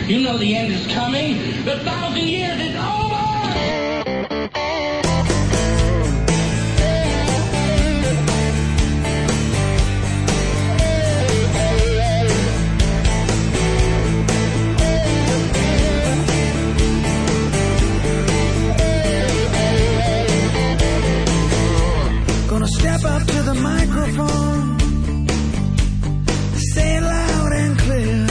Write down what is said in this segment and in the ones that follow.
You know the end is coming. The 1,000 years is over. Gonna step up to the microphone, say it loud and clear.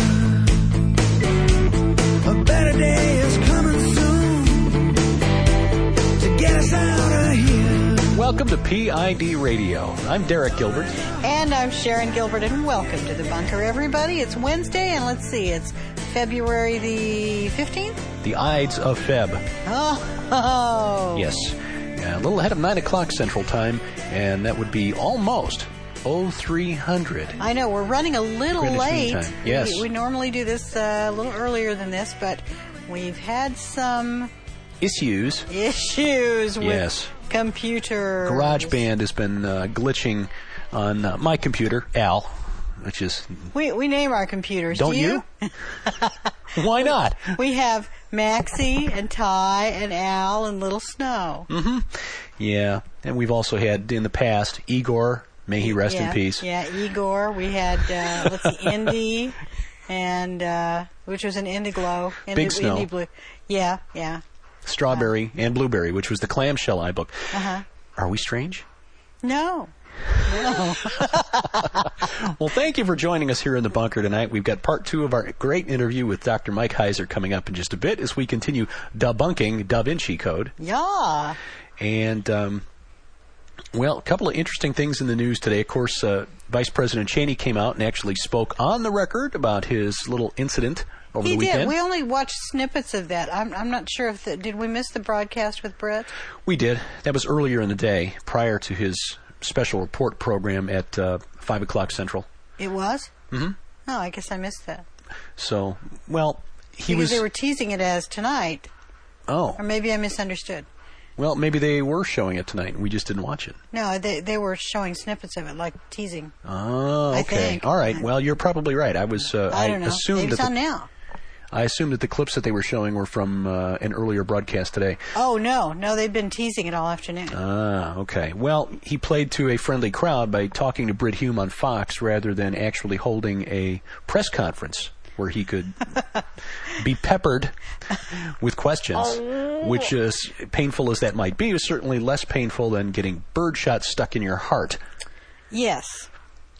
A better day is coming soon to get us out of here. Welcome to PID Radio. I'm Derek Gilbert. And I'm Sharon Gilbert, and welcome to the bunker, everybody. It's Wednesday, and let's see, it's February the 15th? The Ides of Feb. Oh. Yes. A little ahead of 9 o'clock Central Time, and that would be almost 0300. I know, we're running a little Greenwich late. Mean Time. Yes. We normally do this a little earlier than this, but we've had some Issues with Yes. computers. GarageBand has been glitching on my computer, Al, which is... We name our computers. Don't Do you? Why not? We have Maxie and Ty and Al and Little Snow. Mm-hmm. Yeah, and we've also had in the past Igor, may he rest in peace. Yeah, Igor. We had Indy, and which was an Indiglo. Big Snow. Indy Blue. Yeah. Strawberry and Blueberry, which was the clamshell iBook. Uh-huh. Are we strange? No. Well, thank you for joining us here in the bunker tonight. We've got part 2 of our great interview with Dr. Mike Heiser coming up in just a bit as we continue debunking Da Vinci Code. Yeah. And, well, a couple of interesting things in the news today. Of course, Vice President Cheney came out and actually spoke on the record about his little incident over the weekend. He did. We only watched snippets of that. I'm not sure if did we miss the broadcast with Brett? We did. That was earlier in the day, prior to his special report program at 5 o'clock Central. It was? Mm-hmm. Oh, I guess I missed that. So, well, because they were teasing it as tonight. Oh. Or maybe I misunderstood. Well, maybe they were showing it tonight and we just didn't watch it. No, they were showing snippets of it, like teasing. Oh, okay. I think. All right. Well, you're probably right. I was. I don't know. Assumed Maybe it's that on now. I assumed that the clips that they were showing were from an earlier broadcast today. Oh, no, they've been teasing it all afternoon. Ah, okay. Well, he played to a friendly crowd by talking to Brit Hume on Fox rather than actually holding a press conference where he could be peppered with questions, which is painful as that might be, is certainly less painful than getting birdshot stuck in your heart. Yes.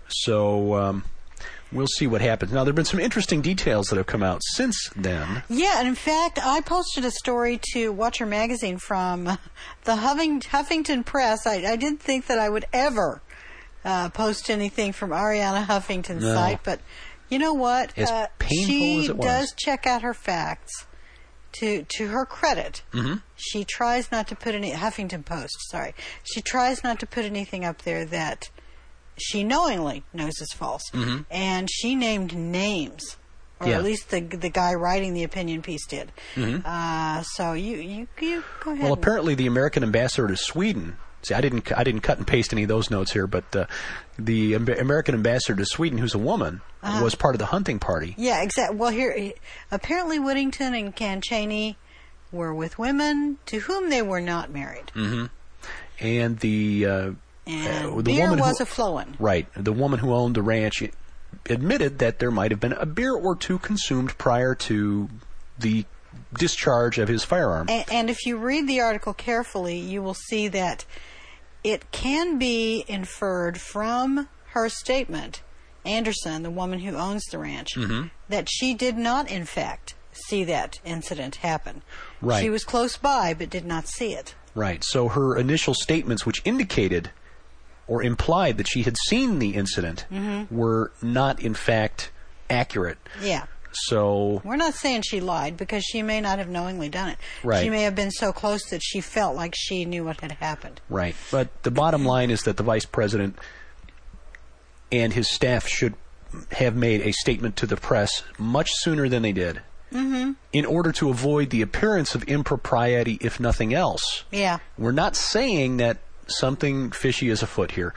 So, we'll see what happens. Now, there have been some interesting details that have come out since then. Yeah, and in fact, I posted a story to Watcher Magazine from the Huffington Press. I didn't think that I would ever post anything from Arianna Huffington's site, but you know what? As painful as it was. She does check out her facts. To her credit, she tries not to put any Huffington Post. Sorry, she tries not to put anything up there that she knowingly knows is false. And she named names, or at least the guy writing the opinion piece did. So you go ahead. Well, apparently the American ambassador to Sweden. See, I didn't cut and paste any of those notes here, but the American ambassador to Sweden, who's a woman, was part of the hunting party. Yeah, exactly. Well, here apparently Whittington and Ken Cheney were with women to whom they were not married. And the beer woman was a-flowing. Right. The woman who owned the ranch admitted that there might have been a beer or two consumed prior to the discharge of his firearm. And if you read the article carefully, you will see that it can be inferred from her statement, Anderson, the woman who owns the ranch, that she did not, in fact, see that incident happen. Right. She was close by, but did not see it. Right. So her initial statements, which indicated or implied that she had seen the incident, were not, in fact, accurate. Yeah. So we're not saying she lied, because she may not have knowingly done it. Right. She may have been so close that she felt like she knew what had happened. Right. But the bottom line is that the vice president and his staff should have made a statement to the press much sooner than they did. In order to avoid the appearance of impropriety, if nothing else. Yeah. We're not saying that something fishy is afoot here,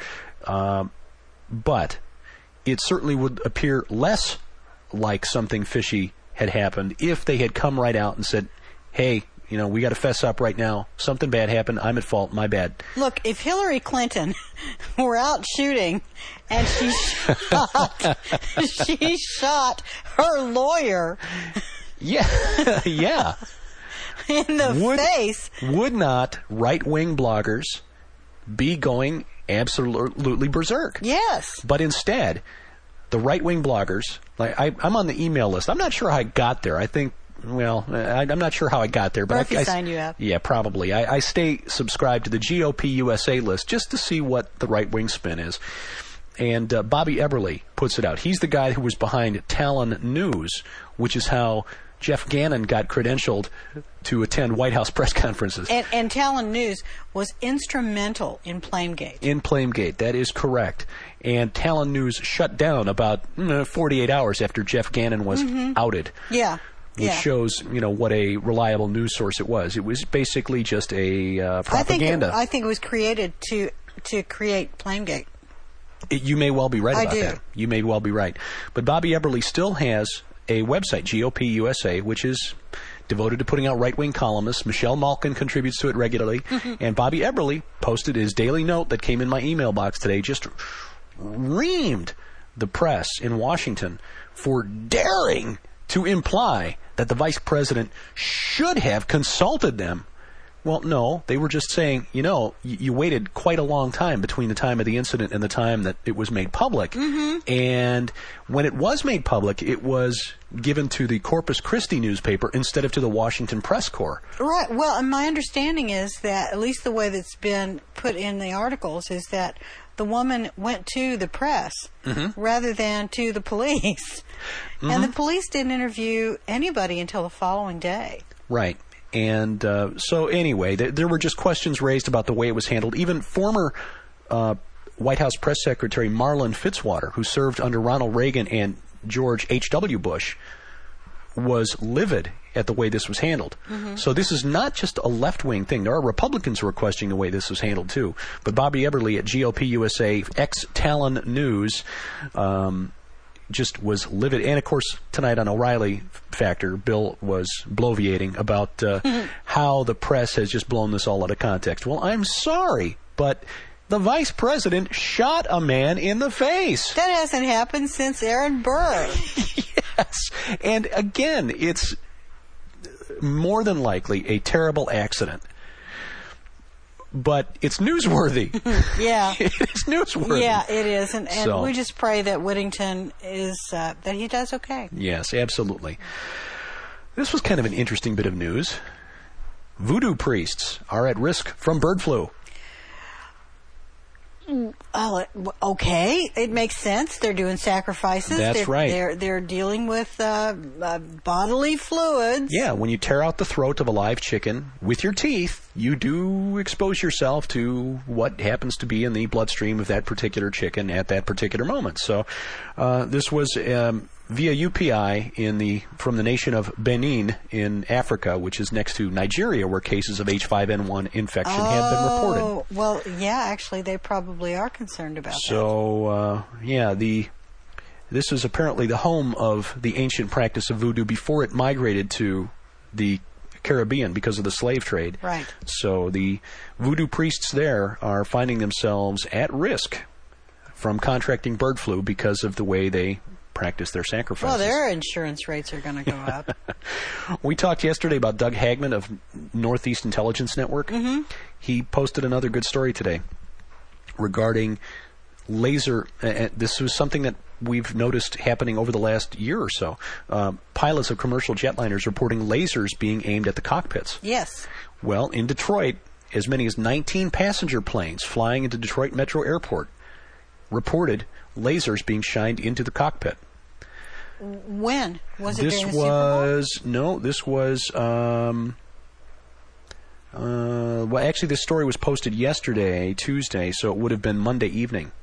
but it certainly would appear less like something fishy had happened if they had come right out and said, hey, we got to fess up right now. Something bad happened. I'm at fault. My bad. Look, if Hillary Clinton were out shooting and she shot her lawyer Yeah, yeah. in the face. Would not right-wing bloggers be going absolutely berserk? Yes. But instead, the right-wing bloggers, like I'm on the email list. I'm not sure how I got there. I think, I'm not sure how I got there. But Murphy signed you up. Yeah, probably. I stay subscribed to the GOP USA list just to see what the right-wing spin is. And Bobby Eberle puts it out. He's the guy who was behind Talon News, which is how Jeff Gannon got credentialed to attend White House press conferences. And Talon News was instrumental in Flamegate. In Flamegate, that is correct. And Talon News shut down about 48 hours after Jeff Gannon was outed. Yeah. Which shows, what a reliable news source it was. It was basically just a propaganda. I think it was created to create Flamegate. You may well be right about do. that. You may well be right. But Bobby Eberle still has a website, GOP USA, which is devoted to putting out right-wing columnists. Michelle Malkin contributes to it regularly. And Bobby Eberle posted his daily note that came in my email box today, just reamed the press in Washington for daring to imply that the vice president should have consulted them. Well, no, they were just saying, you waited quite a long time between the time of the incident and the time that it was made public. And when it was made public, it was given to the Corpus Christi newspaper instead of to the Washington Press Corps. Right. Well, and my understanding is that, at least the way that's been put in the articles, is that the woman went to the press rather than to the police. And the police didn't interview anybody until the following day. Right. And so anyway, there were just questions raised about the way it was handled. Even former White House Press Secretary Marlin Fitzwater, who served under Ronald Reagan and George H.W. Bush, was livid at the way this was handled. So this is not just a left-wing thing. There are Republicans who are questioning the way this was handled, too. But Bobby Eberle at GOP USA, ex-Talon News, just was livid. And, of course, tonight on O'Reilly Factor, Bill was bloviating about how the press has just blown this all out of context. Well, I'm sorry, but the vice president shot a man in the face. That hasn't happened since Aaron Burr. Yes. And, again, it's more than likely a terrible accident. But it's newsworthy. Yeah. It is newsworthy. Yeah, it is. And So- we just pray that Whittington is, that he does okay. Yes, absolutely. This was kind of an interesting bit of news. Voodoo priests are at risk from bird flu. Oh, okay. It makes sense. They're doing sacrifices. That's right. They're dealing with bodily fluids. Yeah, when you tear out the throat of a live chicken with your teeth, you do expose yourself to what happens to be in the bloodstream of that particular chicken at that particular moment. So this was via UPI from the nation of Benin in Africa, which is next to Nigeria, where cases of H5N1 infection have been reported. Oh, well, yeah, actually, they probably are concerned about that. So, this is apparently the home of the ancient practice of voodoo before it migrated to the Caribbean because of the slave trade. Right. So the voodoo priests there are finding themselves at risk from contracting bird flu because of the way they practice their sacrifices. Well, their insurance rates are going to go up. We talked yesterday about Doug Hagman of Northeast Intelligence Network. He posted another good story today regarding laser. This was something that we've noticed happening over the last year or so. Pilots of commercial jetliners reporting lasers being aimed at the cockpits. Yes. Well, in Detroit, as many as 19 passenger planes flying into Detroit Metro Airport reported lasers being shined into the cockpit. When? Was it This during the Super Bowl? this was, well, actually, this story was posted yesterday, Tuesday, so it would have been Monday evening.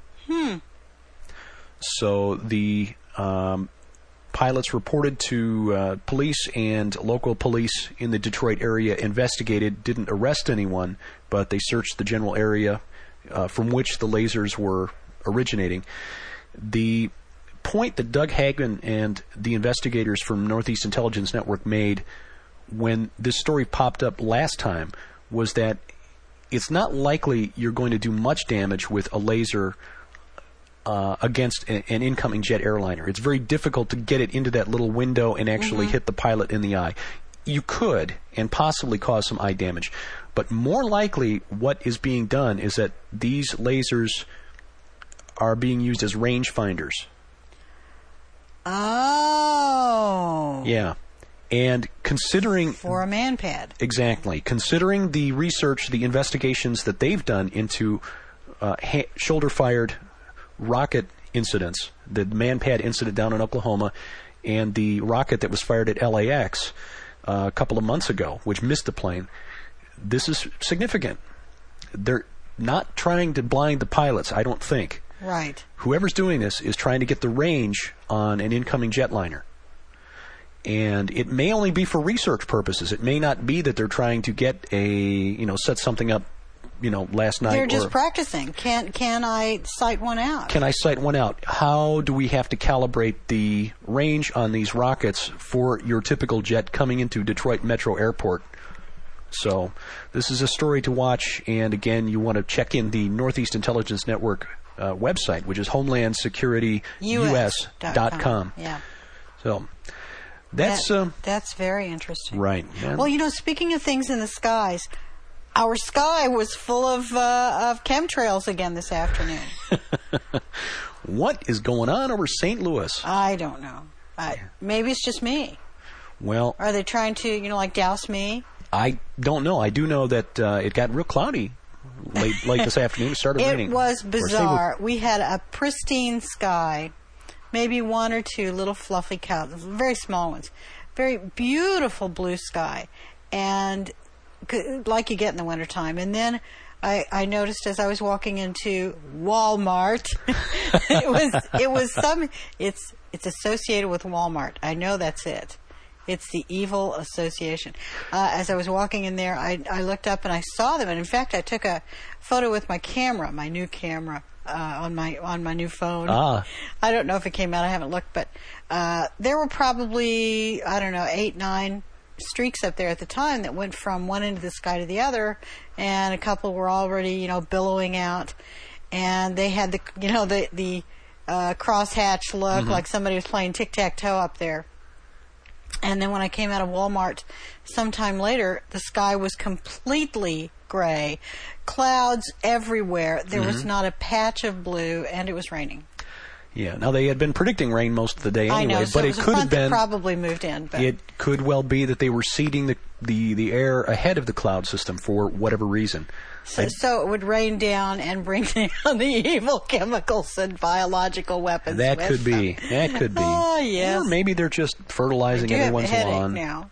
So the pilots reported to police, and local police in the Detroit area investigated, didn't arrest anyone, but they searched the general area from which the lasers were originating. The point that Doug Hagman and the investigators from Northeast Intelligence Network made when this story popped up last time was that it's not likely you're going to do much damage with a laser against an incoming jet airliner. It's very difficult to get it into that little window and actually hit the pilot in the eye. You could and possibly cause some eye damage. But more likely what is being done is that these lasers are being used as range finders. Oh. Yeah. And considering... For a manpad. Exactly. Considering the research, the investigations that they've done into shoulder-fired rocket incidents, the manpad incident down in Oklahoma, and the rocket that was fired at LAX a couple of months ago, which missed the plane, this is significant. They're not trying to blind the pilots, I don't think. Right. Whoever's doing this is trying to get the range on an incoming jetliner. And it may only be for research purposes. It may not be that they're trying to get set something up, last night. They're just practicing. Can I sight one out? Can I sight one out? How do we have to calibrate the range on these rockets for your typical jet coming into Detroit Metro Airport? So this is a story to watch. And again, you want to check in the Northeast Intelligence Network website, which is HomelandSecurityUS.com. Yeah. So that's very interesting. Right. Yeah. Well, speaking of things in the skies, our sky was full of chemtrails again this afternoon. What is going on over St. Louis? I don't know. Maybe it's just me. Well, are they trying to, douse me? I don't know. I do know that it got real cloudy late this afternoon. It started raining. It was bizarre. We had a pristine sky, maybe one or two little fluffy clouds, very small ones, very beautiful blue sky, and like you get in the wintertime. And then I noticed as I was walking into Walmart, it's associated with Walmart. I know that's it. It's the evil association. As I was walking in there, I looked up and I saw them. And in fact, I took a photo with my camera, my new camera, on my new phone. I don't know if it came out. I haven't looked, but there were probably 8, 9 streaks up there at the time that went from one end of the sky to the other, and a couple were already billowing out, and they had the crosshatch look, like somebody was playing tic-tac-toe up there. And then when I came out of Walmart sometime later, the sky was completely gray, clouds everywhere. There was not a patch of blue, and it was raining. Yeah. Now, they had been predicting rain most of the day anyway, I know, so but it could have been probably moved in. But it could well be that they were seeding the air ahead of the cloud system for whatever reason. So it would rain down and bring down the evil chemicals and biological weapons. That could be. That could be. Oh, yes. Or maybe they're just fertilizing everyone's lawn. Now.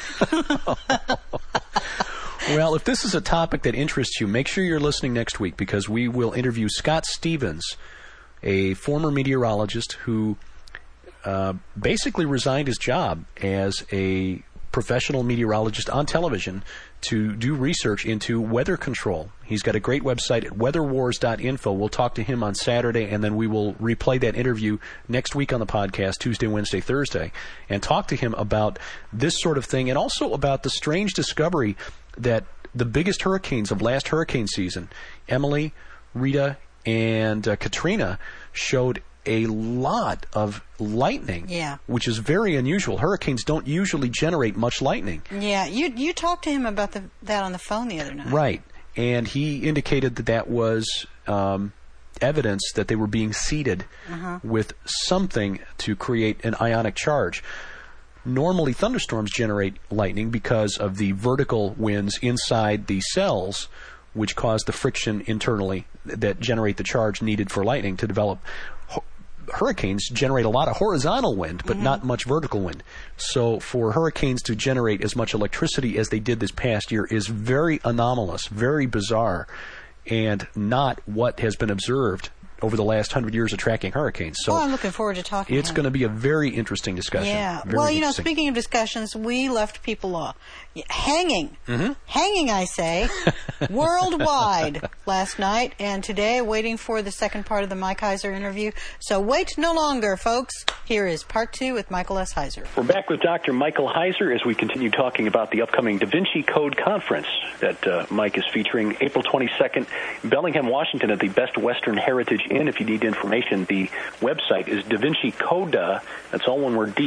Well, if this is a topic that interests you, make sure you're listening next week, because we will interview Scott Stevens, a former meteorologist who basically resigned his job as a professional meteorologist on television to do research into weather control. He's got a great website at weatherwars.info. We'll talk to him on Saturday, and then we will replay that interview next week on the podcast, Tuesday, Wednesday, Thursday, and talk to him about this sort of thing, and also about the strange discovery that the biggest hurricanes of last hurricane season, Emily, Rita, and Katrina, showed a lot of lightning, which is very unusual. Hurricanes don't usually generate much lightning. Yeah, you talked to him about that on the phone the other night. Right, and he indicated that was evidence that they were being seeded with something to create an ionic charge. Normally, thunderstorms generate lightning because of the vertical winds inside the cells, which cause the friction internally that generate the charge needed for lightning to develop. Hurricanes generate a lot of horizontal wind, but not much vertical wind. So for hurricanes to generate as much electricity as they did this past year is very anomalous, very bizarre, and not what has been observed over the last 100 years of tracking hurricanes. So I'm looking forward to talking it's to him. going to be a very interesting discussion. Yeah. Very Well, interesting. speaking of discussions, we left people hanging. Mm-hmm. Hanging, I say, worldwide last night and today, waiting for the second part of the Mike Heiser interview. So wait no longer, folks. Here is part 2 with Michael S. Heiser. We're back with Dr. Michael Heiser as we continue talking about the upcoming Da Vinci Code Conference that Mike is featuring April 22nd in Bellingham, Washington at the Best Western Heritage Inn. If you need information, the website is DaVinciCoda, that's all one word,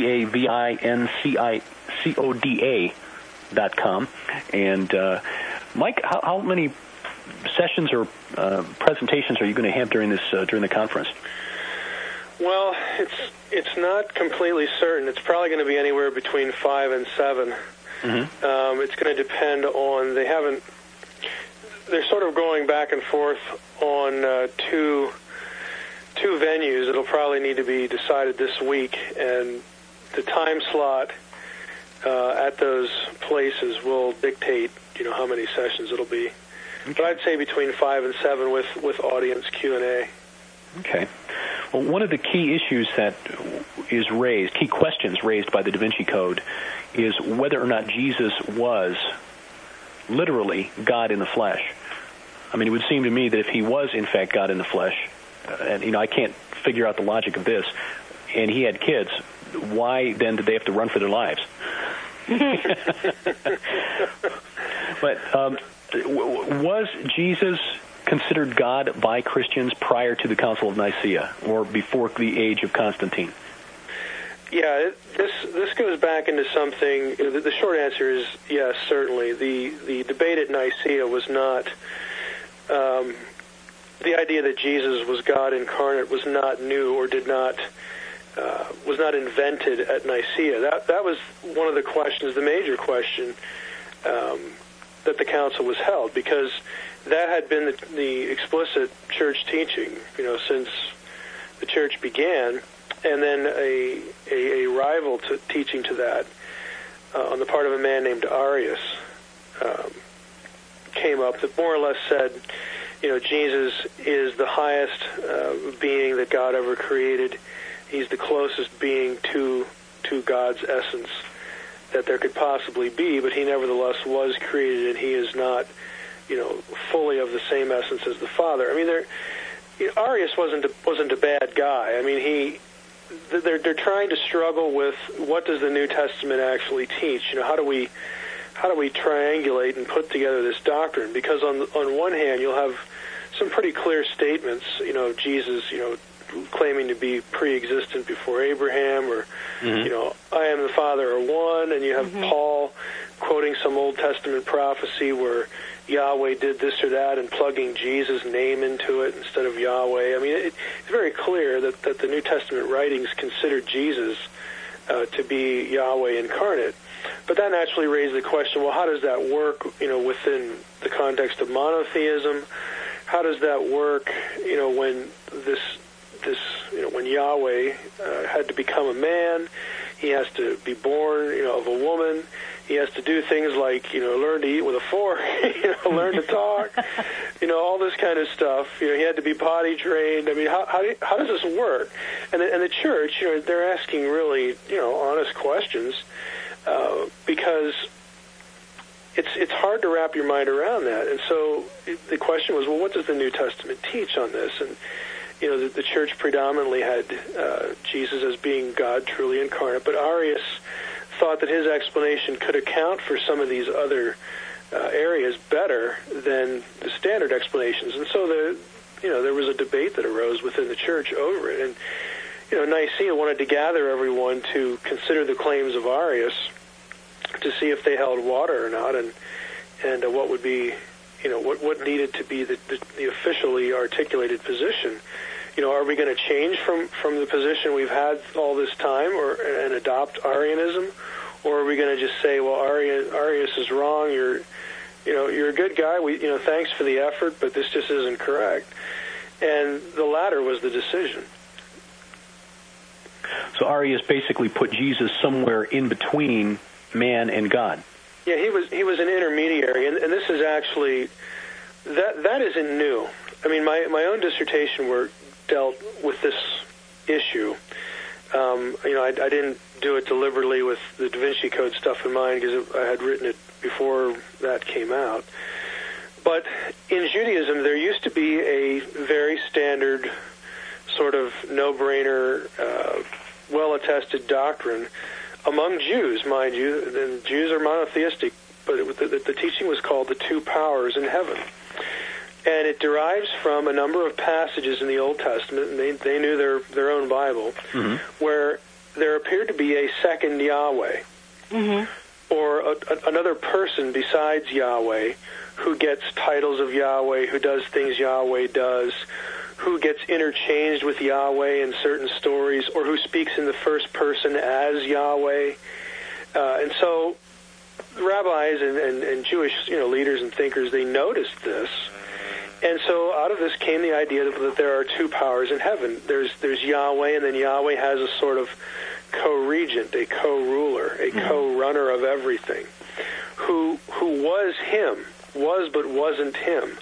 DaVinciCoda.com. And Mike, how many sessions or presentations are you going to have during the conference? Well, it's not completely certain. It's probably going to be anywhere between 5 and 7. Mm-hmm. It's going to depend on, they're sort of going back and forth on two venues. It'll probably need to be decided this week, and the time slot at those places will dictate, how many sessions it'll be. Okay. But I'd say between 5 and 7 with audience Q&A. Okay. Well, one of the key issues that is raised, key questions raised by the Da Vinci Code, is whether or not Jesus was literally God in the flesh. I mean, it would seem to me that if he was, in fact, God in the flesh, and, I can't figure out the logic of this, and he had kids, why then did they have to run for their lives? But was Jesus considered God by Christians prior to the Council of Nicaea or before the age of Constantine? Yeah, this goes back into something. The short answer is yes, certainly. The debate at Nicaea was not the idea that Jesus was God incarnate was not new or was not invented at Nicaea. That was one of the questions, the major question that the council was held, because that had been the explicit church teaching, since the church began, and then a rival teaching to that on the part of a man named Arius came up that more or less said, Jesus is the highest being that God ever created. He's the closest being to God's essence that there could possibly be, but he nevertheless was created, and he is not, fully of the same essence as the Father. I mean, Arius wasn't a bad guy. I mean, they're trying to struggle with what does the New Testament actually teach? How do we triangulate and put together this doctrine? Because on one hand, you'll have some pretty clear statements. Jesus, claiming to be pre-existent before Abraham, or I am the Father are one, and you have Paul quoting some Old Testament prophecy where Yahweh did this or that and plugging Jesus' name into it instead of Yahweh. I mean, it's very clear that the New Testament writings considered Jesus to be Yahweh incarnate. But that naturally raised the question, well, how does that work, within the context of monotheism? How does that work, when when Yahweh had to become a man, he has to be born, of a woman. He has to do things like, learn to eat with a fork, learn to talk, all this kind of stuff. He had to be potty trained. I mean, how does this work? And the church, they're asking really, honest questions because it's hard to wrap your mind around that. And so the question was, well, what does the New Testament teach on this? And the church predominantly had Jesus as being God truly incarnate, but Arius thought that his explanation could account for some of these other areas better than the standard explanations. And so there was a debate that arose within the church over it. And Nicaea wanted to gather everyone to consider the claims of Arius to see if they held water or not, and what would be what needed to be the officially articulated position. Are we going to change from the position we've had all this time, and adopt Arianism, or are we going to just say, well, Arius is wrong. You're a good guy. Thanks for the effort, but this just isn't correct. And the latter was the decision. So Arius basically put Jesus somewhere in between man and God. Yeah, he was an intermediary, and this is actually that isn't new. I mean, my own dissertation work dealt with this issue. I didn't do it deliberately with the Da Vinci Code stuff in mind because I had written it before that came out. But in Judaism, there used to be a very standard sort of no-brainer, well-attested doctrine among Jews, mind you. And Jews are monotheistic, but the teaching was called the two powers in heaven. And it derives from a number of passages in the Old Testament, and they knew their own Bible, where there appeared to be a second Yahweh, or another person besides Yahweh, who gets titles of Yahweh, who does things Yahweh does, who gets interchanged with Yahweh in certain stories, or who speaks in the first person as Yahweh. And so rabbis and Jewish leaders and thinkers, they noticed this. And so out of this came the idea that there are two powers in heaven. There's Yahweh, and then Yahweh has a sort of co-regent, a co-ruler, a co-runner of everything, who was him, was but wasn't him.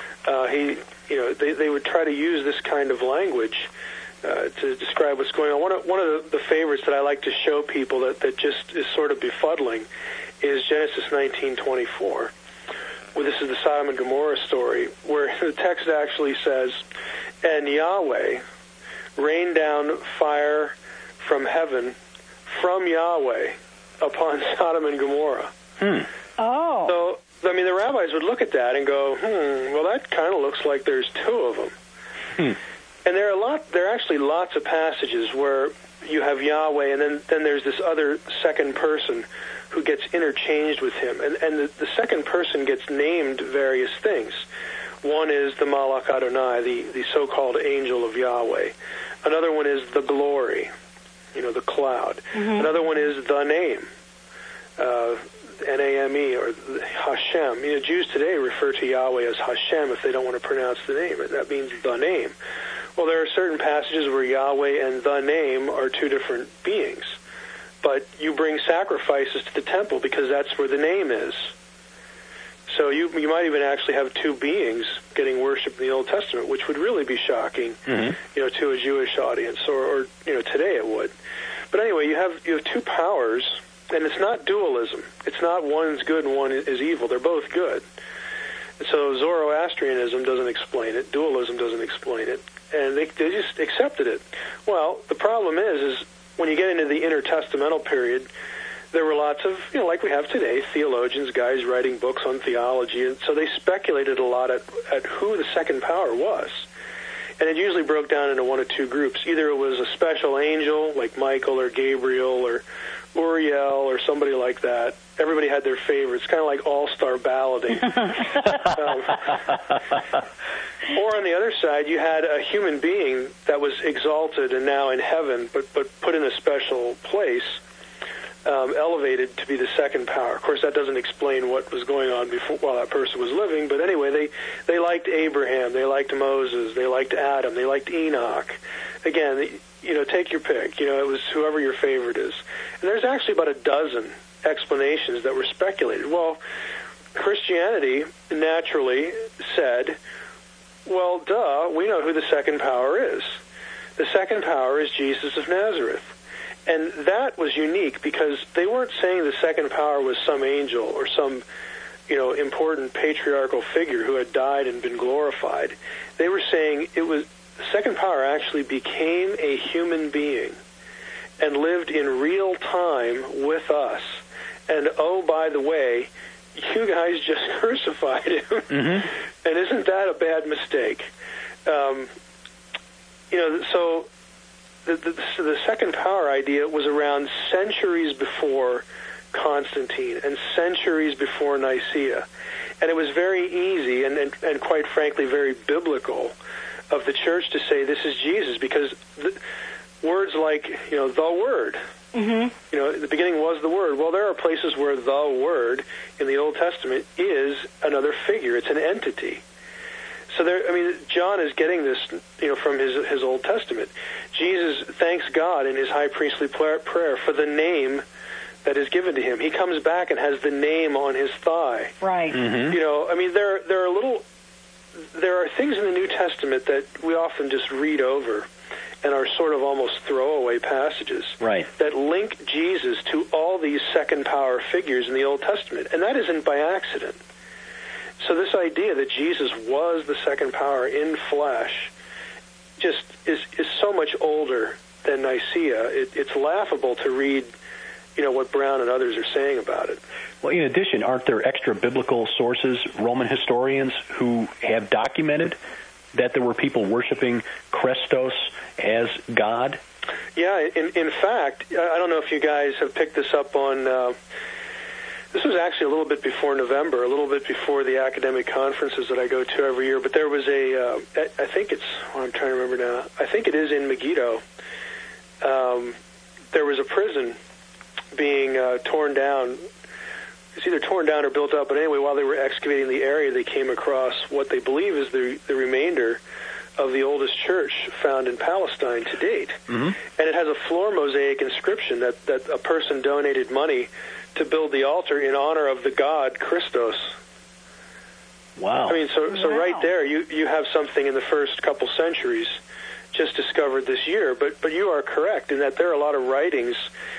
They would try to use this kind of language to describe what's going on. One of the favorites that I like to show people that just is sort of befuddling is Genesis 19:24. Well, this is the Sodom and Gomorrah story, where the text actually says, "And Yahweh rained down fire from heaven from Yahweh upon Sodom and Gomorrah." Oh. So, the rabbis would look at that and go, well, that kind of looks like there's two of them. And there are actually lots of passages where you have Yahweh, and then there's this other second person who gets interchanged with him. And the second person gets named various things. One is the Malach Adonai, the so-called angel of Yahweh. Another one is the glory, the cloud. Another one is the name, N-A-M-E, or Hashem. Jews today refer to Yahweh as Hashem if they don't want to pronounce the name. That means the name. Well, there are certain passages where Yahweh and the name are two different beings. But you bring sacrifices to the temple because that's where the name is. So you might even actually have two beings getting worshipped in the Old Testament, which would really be shocking, to a Jewish audience, or today it would. But anyway, you have two powers, and it's not dualism. It's not one's good and one is evil. They're both good. So Zoroastrianism doesn't explain it. Dualism doesn't explain it. And they just accepted it. Well, the problem is when you get into the intertestamental period, there were lots of, like we have today, theologians, guys writing books on theology, and so they speculated a lot at who the second power was. And it usually broke down into one of two groups. Either it was a special angel, like Michael or Gabriel or Uriel or somebody like that. Everybody had their favorites, kind of like all-star balloting. Or on the other side, you had a human being that was exalted and now in heaven, but put in a special place, elevated to be the second power. Of course, that doesn't explain what was going on before while that person was living, but anyway, they liked Abraham, they liked Moses, they liked Adam, they liked Enoch. Again, take your pick. It was whoever your favorite is. And there's actually about a dozen explanations that were speculated. Well, Christianity naturally said, well, duh, we know who the second power is. The second power is Jesus of Nazareth. And that was unique because they weren't saying the second power was some angel or some, important patriarchal figure who had died and been glorified. They were saying the second power actually became a human being and lived in real time with us. And oh, by the way, you guys just crucified him. And isn't that a bad mistake? So the second power idea was around centuries before Constantine and centuries before Nicaea. And it was very easy and quite frankly very biblical of the church to say this is Jesus because words like, the Word. The beginning was the Word. Well, there are places where the Word in the Old Testament is another figure. It's an entity. So John is getting this, from his Old Testament. Jesus thanks God in his high priestly prayer for the name that is given to him. He comes back and has the name on his thigh. Right. There are little there are things in the New Testament that we often just read over and are sort of almost throwaway passages that link Jesus to all these second power figures in the Old Testament. And that isn't by accident. So this idea that Jesus was the second power in flesh just is so much older than Nicaea. It's laughable to read, what Brown and others are saying about it. Well, in addition, aren't there extra biblical sources, Roman historians, who have documented that there were people worshiping Christos as God? Yeah, in fact, I don't know if you guys have picked this up on... this was actually a little bit before November, a little bit before the academic conferences that I go to every year, but there was I think it's... I'm trying to remember now. I think it is in Megiddo. There was a prison being torn down. It's either torn down or built up, but anyway, while they were excavating the area, they came across what they believe is the remainder of the oldest church found in Palestine to date. Mm-hmm. And it has a floor mosaic inscription that a person donated money to build the altar in honor of the god Christos. Wow. I mean, so right there, you have something in the first couple centuries just discovered this year. But you are correct in that there are a lot of writings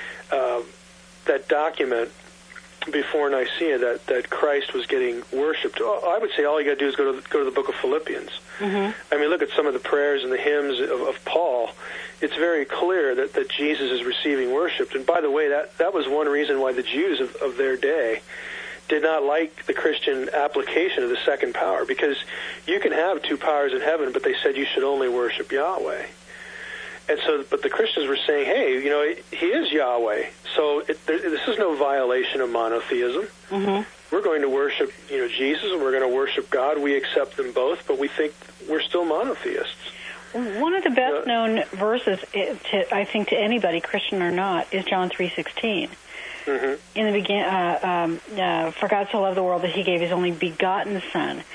that document before Nicaea that Christ was getting worshipped. I would say all you got to do is go to the book of Philippians. Mm-hmm. I mean, look at some of the prayers and the hymns of Paul. It's very clear that Jesus is receiving worship. And by the way, that was one reason why the Jews of their day did not like the Christian application of the second power, because you can have two powers in heaven, but they said you should only worship Yahweh. And so, but the Christians were saying, hey, he is Yahweh. So this is no violation of monotheism. Mm-hmm. We're going to worship, Jesus, and we're going to worship God. We accept them both, but we think we're still monotheists. One of the best known verses, I think, to anybody, Christian or not, is John 3:16. Mm-hmm. In the beginning, for God so loved the world that He gave His only begotten Son.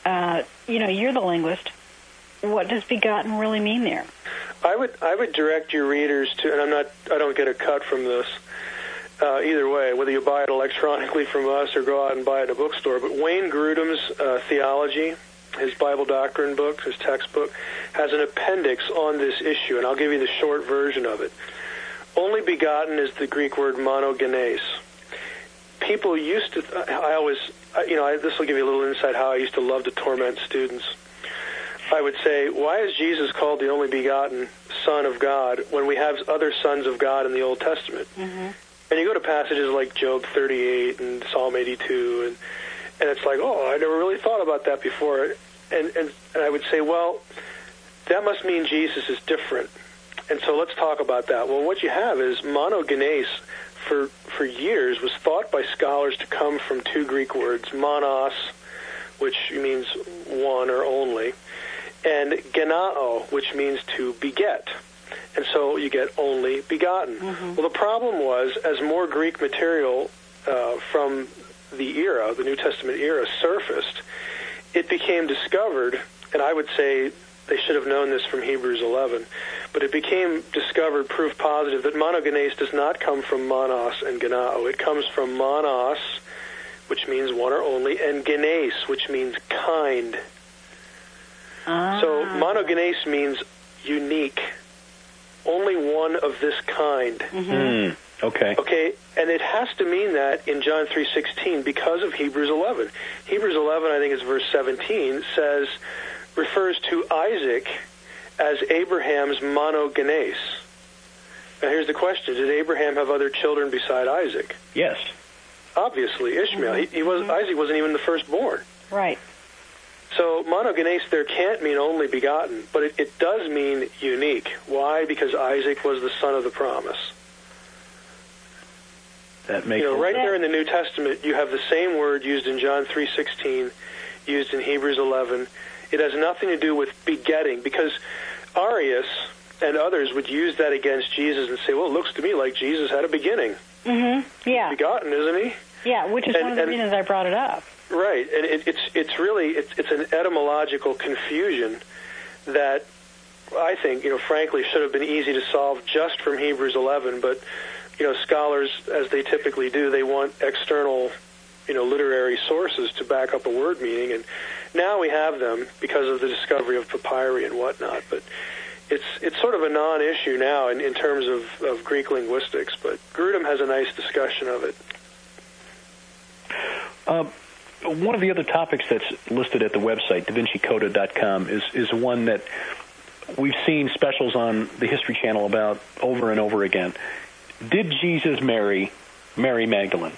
You're the linguist. What does begotten really mean there? I would direct your readers to, and I don't get a cut from this either way, whether you buy it electronically from us or go out and buy it in a bookstore. But Wayne Grudem's theology, his Bible doctrine book, his textbook, has an appendix on this issue, and I'll give you the short version of it. Only begotten is the Greek word monogenes. People used to, this will give you a little insight how I used to love to torment students. I would say, why is Jesus called the only begotten Son of God when we have other sons of God in the Old Testament? Mm-hmm. And you go to passages like Job 38 and Psalm 82, and it's like, I never really thought about that before. And I would say, well, that must mean Jesus is different. And so let's talk about that. Well, what you have is monogenes for years was thought by scholars to come from two Greek words, monos, which means one or only, and genao, which means to beget. And so you get only begotten. Mm-hmm. Well, the problem was, as more Greek material from the era, the New Testament era, surfaced, it became discovered, and I would say they should have known this from Hebrews 11, but it became discovered, proof positive, that monogenes does not come from monos and genao. It comes from monos, which means one or only, and genes, which means kind. So monogenes means unique, only one of this kind. Mm-hmm. Okay, and it has to mean that in John 3:16 because of Hebrews 11. Hebrews 11, I think it's verse 17, refers to Isaac as Abraham's monogenes. Now here's the question: did Abraham have other children beside Isaac? Yes. Obviously, Ishmael. Mm-hmm. Isaac wasn't even the firstborn. Right. So monogenes there can't mean only begotten, but it does mean unique. Why? Because Isaac was the son of the promise. That makes sense. Right there in the New Testament, you have the same word used in John 3:16, used in Hebrews 11. It has nothing to do with begetting, because Arius and others would use that against Jesus and say, well, it looks to me like Jesus had a beginning. Mm-hmm. Yeah. He's begotten, isn't he? Yeah, which is one of the reasons I brought it up. Right, and it's really an etymological confusion that I think, frankly, should have been easy to solve just from Hebrews 11, but, scholars, as they typically do, they want external, literary sources to back up a word meaning, and now we have them because of the discovery of papyri and whatnot. But it's sort of a non-issue now in terms of Greek linguistics. But Grudem has a nice discussion of it. One of the other topics that's listed at the website, DaVinciCoda.com, is one that we've seen specials on the History Channel about over and over again. Did Jesus marry Mary Magdalene?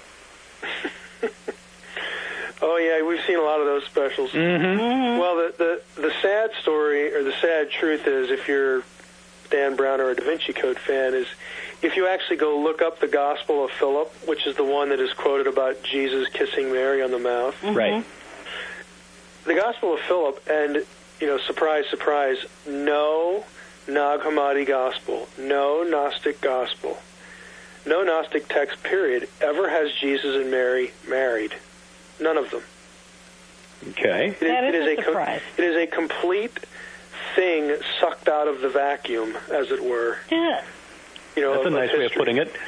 Oh, yeah, we've seen a lot of those specials. Mm-hmm. Well, the sad story, or the sad truth is, if you're Dan Brown or a Da Vinci Code fan, is if you actually go look up the Gospel of Philip, which is the one that is quoted about Jesus kissing Mary on the mouth. Mm-hmm. Right. The Gospel of Philip, and, surprise, surprise, no Nag Hammadi Gospel, no Gnostic Gospel, no Gnostic text, period, ever has Jesus and Mary married. None of them. Okay. That is a surprise. It is a complete thing sucked out of the vacuum, as it were. Yeah. That's a nice way of putting it.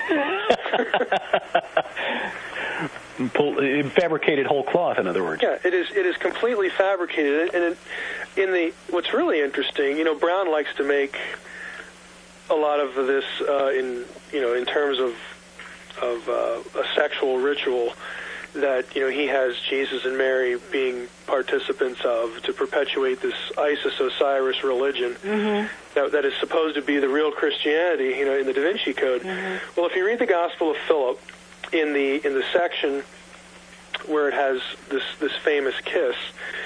Fabricated whole cloth, in other words. Yeah, it is completely fabricated. And what's really interesting, Brown likes to make a lot of this in terms of a sexual ritual that he has Jesus and Mary being participants of to perpetuate this Isis-Osiris religion that is supposed to be the real Christianity, in the Da Vinci Code. Well, if you read the Gospel of Philip in the section where it has this famous kiss,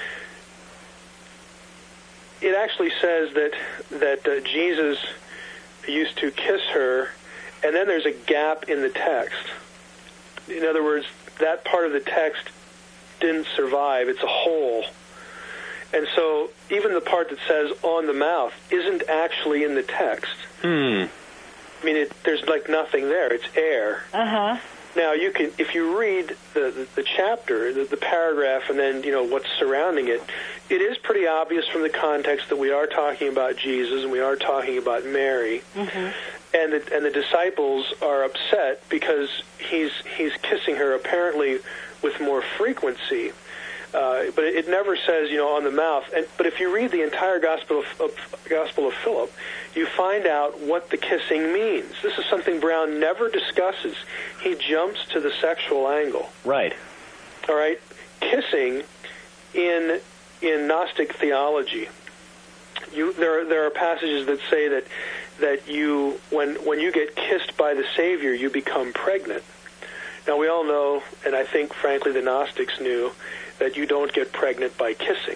it actually says that Jesus used to kiss her, and then there's a gap in the text. In other words, that part of the text didn't survive. It's a hole. And so even the part that says on the mouth isn't actually in the text. I mean, there's like nothing there. It's air. Uh-huh. Now, if you read the chapter, the paragraph, and then, what's surrounding it, it is pretty obvious from the context that we are talking about Jesus and we are talking about Mary. And the disciples are upset because he's kissing her apparently with more frequency, but it never says on the mouth. But if you read the entire Gospel of Philip, you find out what the kissing means. This is something Brown never discusses. He jumps to the sexual angle. Right. All right. Kissing in Gnostic theology, there are passages that say that you, when you get kissed by the Savior, you become pregnant. Now, we all know, and I think, frankly, the Gnostics knew, that you don't get pregnant by kissing.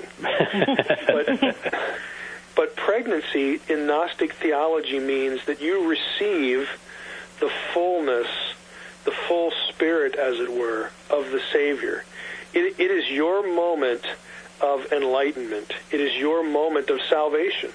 But pregnancy in Gnostic theology means that you receive the fullness, the full spirit, as it were, of the Savior. It is your moment of enlightenment. It is your moment of salvation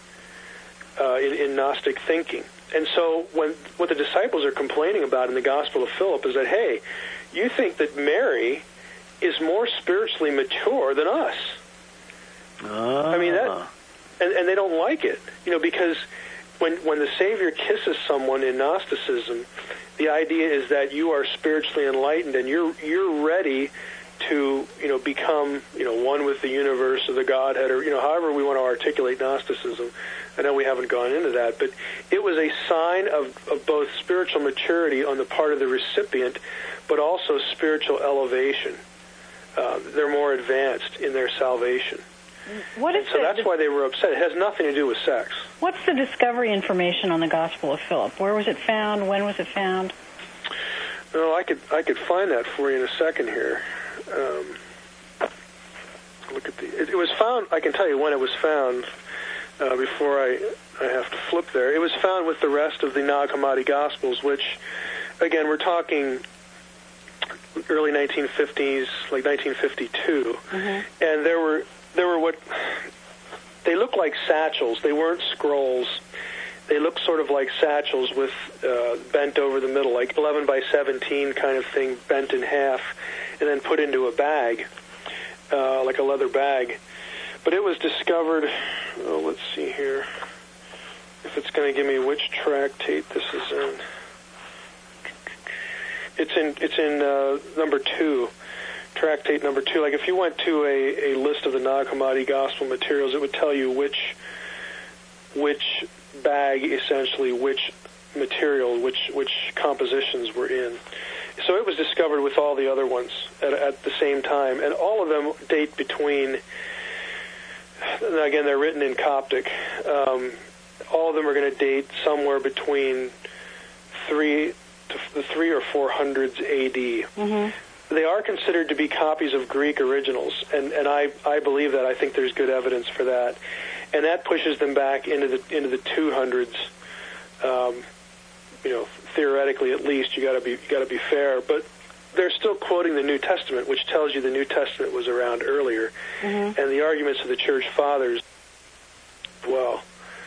in Gnostic thinking. And so what the disciples are complaining about in the Gospel of Philip is that, hey, you think that Mary is more spiritually mature than us. I mean, and they don't like it, because when the Savior kisses someone in Gnosticism, the idea is that you are spiritually enlightened and you're ready to become one with the universe or the Godhead, or however we want to articulate Gnosticism. I know we haven't gone into that, but it was a sign of both spiritual maturity on the part of the recipient, but also spiritual elevation. They're more advanced in their salvation. So that's why they were upset. It has nothing to do with sex. What's the discovery information on the Gospel of Philip? Where was it found? When was it found? No, I could find that for you in a second here. Look at it was found. I can tell you when it was found. Before I have to flip there, it was found with the rest of the Nag Hammadi Gospels, which, again, we're talking early 1950s, like 1952, and there were what they looked like satchels. They weren't scrolls. They looked sort of like satchels with bent over the middle, like 11 by 17 kind of thing, bent in half, and then put into a bag, like a leather bag. But it was discovered, let's see here, if it's going to give me which tractate this is in. It's in number 2, tractate number 2. Like if you went to a list of the Nag Hammadi gospel materials, it would tell you which bag, essentially, which material, which compositions were in. So it was discovered with all the other ones at the same time, and all of them date between. Again, they're written in Coptic. All of them are going to date somewhere between 3 or 400s A.D. Mm-hmm. They are considered to be copies of Greek originals, and I believe that. I think there's good evidence for that, and that pushes them back into the 200s. Theoretically, at least, you got to be fair, but they're still quoting the New Testament, which tells you the New Testament was around earlier, mm-hmm. and the arguments of the Church Fathers. Well.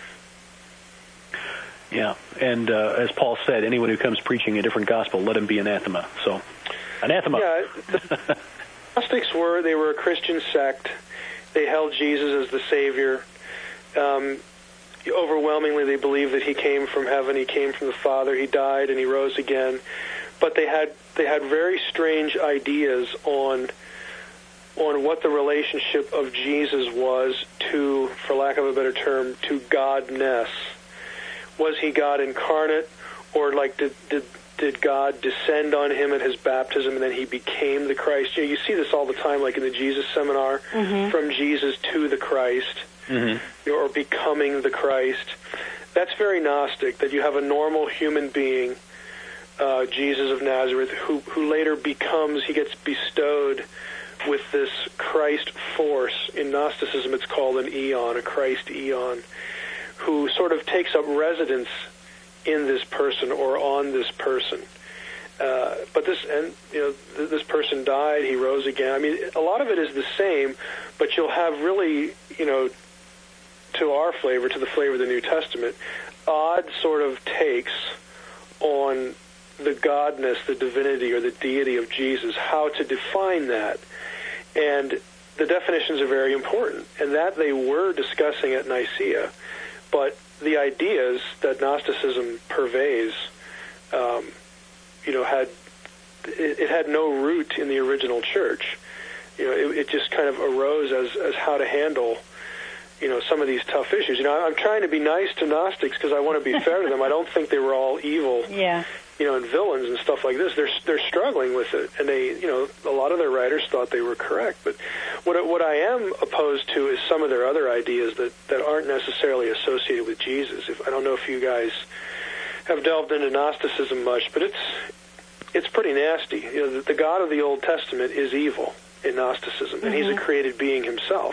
Yeah, and as Paul said, anyone who comes preaching a different gospel, let him be anathema. So, anathema. Yeah, the Gnostics were a Christian sect. They held Jesus as the Savior. Overwhelmingly, they believed that he came from heaven, he came from the Father, he died, and he rose again. But they had very strange ideas on what the relationship of Jesus was to, for lack of a better term, to Godness. Was he God incarnate, or did God descend on him at his baptism and then he became the Christ? You see this all the time, like in the Jesus Seminar, mm-hmm. from Jesus to the Christ, mm-hmm. or becoming the Christ. That's very Gnostic, that you have a normal human being, Jesus of Nazareth, who later he gets bestowed with this Christ force. In Gnosticism, it's called an eon, a Christ eon, who sort of takes up residence in this person or on this person. But this person died, he rose again. I mean, a lot of it is the same, but you'll have really, to our flavor, to the flavor of the New Testament, odd sort of takes on the godness, the divinity, or the deity of Jesus, how to define that. And the definitions are very important, and that they were discussing at Nicaea. But the ideas that Gnosticism purveys, had no root in the original church. It just kind of arose as how to handle, some of these tough issues. I'm trying to be nice to Gnostics because I want to be fair to them. I don't think they were all evil. Yeah. And villains and stuff like this. They're struggling with it, and they, a lot of their writers thought they were correct. But what I am opposed to is some of their other ideas that aren't necessarily associated with Jesus. I don't know if you guys have delved into Gnosticism much, but it's pretty nasty. The God of the Old Testament is evil in Gnosticism, and mm-hmm. he's a created being himself.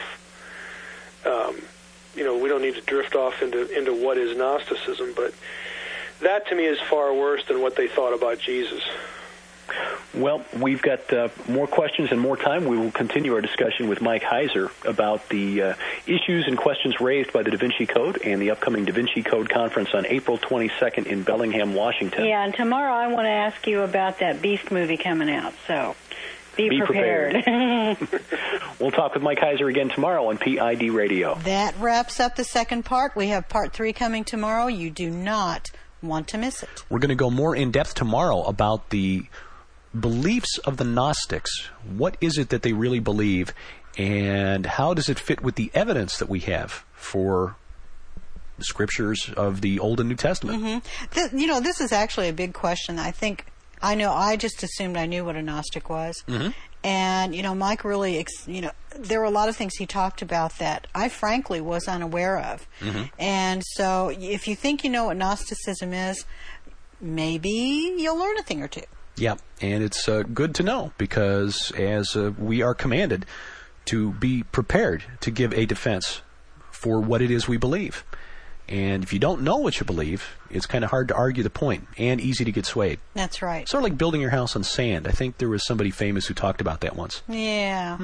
We don't need to drift off into what is Gnosticism, but that to me is far worse than what they thought about Jesus. Well, we've got more questions and more time. We will continue our discussion with Mike Heiser about the issues and questions raised by the Da Vinci Code and the upcoming Da Vinci Code Conference on April 22nd in Bellingham, Washington. Yeah, and tomorrow I want to ask you about that Beast movie coming out, so be prepared. We'll talk with Mike Heiser again tomorrow on PID Radio. That wraps up the second part. We have part 3 coming tomorrow. You do not want to miss it. We're going to go more in depth tomorrow about the beliefs of the Gnostics. What is it that they really believe, and how does it fit with the evidence that we have for the scriptures of the Old and New Testament? Mm-hmm. This is actually a big question. I just assumed I knew what a Gnostic was. Mm-hmm. And, Mike really, there were a lot of things he talked about that I frankly was unaware of. Mm-hmm. And so if you think you know what Gnosticism is, maybe you'll learn a thing or two. Yeah, and it's good to know because as we are commanded to be prepared to give a defense for what it is we believe. And if you don't know what you believe, it's kind of hard to argue the point and easy to get swayed. That's right. Sort of like building your house on sand. I think there was somebody famous who talked about that once. Yeah.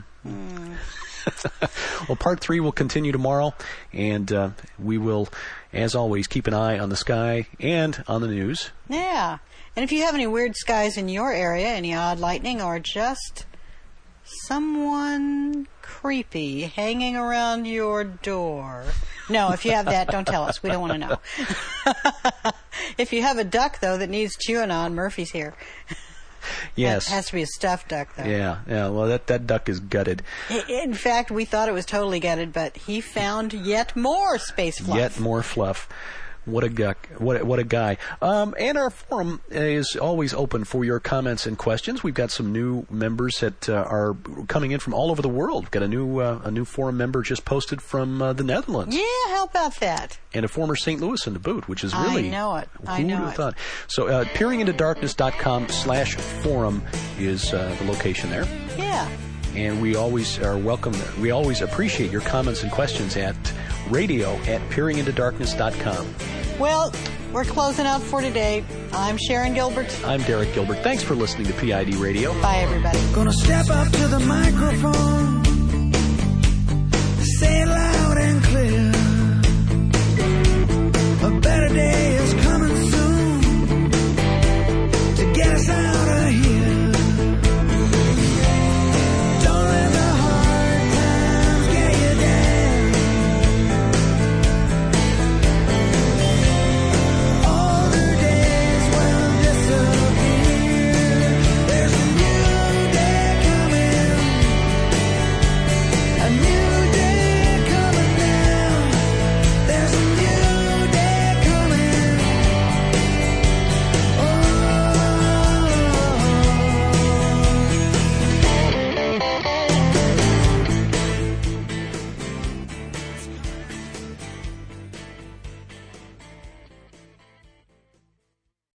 Well, part 3 will continue tomorrow, and we will, as always, keep an eye on the sky and on the news. Yeah. And if you have any weird skies in your area, any odd lightning, or just someone creepy hanging around your door. No, if you have that, don't tell us. We don't want to know. If you have a duck, though, that needs chewing on, Murphy's here. Yes. It has to be a stuffed duck, though. Yeah. Well, that duck is gutted. In fact, we thought it was totally gutted, but he found yet more space fluff. Yet more fluff. What a guck. What a guy. And our forum is always open for your comments and questions. We've got some new members that are coming in from all over the world. We've got a new forum member just posted from the Netherlands. Yeah, how about that? And a former St. Louisan to boot, which is really... I know it. Who would have thought? So, peeringintodarkness.com/forum is the location there. Yeah. And we always are welcome. We always appreciate your comments and questions at radio@peeringintodarkness.com. Well, we're closing out for today. I'm Sharon Gilbert. I'm Derek Gilbert. Thanks for listening to PID Radio. Bye, everybody. Gonna step up to the microphone, say it loud and clear. A better day